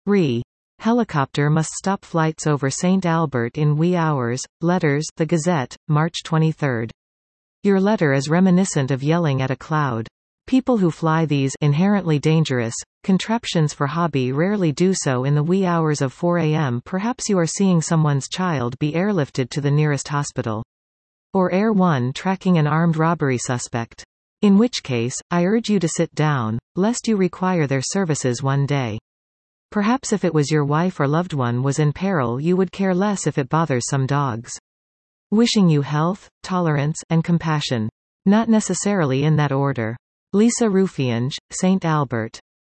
Re. Helicopter must stop flights over St. Albert in wee hours. Letters, The Gazette, March 23. Your letter is reminiscent of yelling at a cloud. People who fly these inherently dangerous contraptions for hobby rarely do so in the wee hours of 4 a.m. Perhaps you are seeing someone's child be airlifted to the nearest hospital. Or Air One tracking an armed robbery suspect. In which case, I urge you to sit down, lest you require their services one day. Perhaps if it was your wife or loved one was in peril, you would care less if it bothers some dogs. Wishing you health, tolerance, and compassion. Not necessarily in that order. Lisa Rufiange, St. Albert.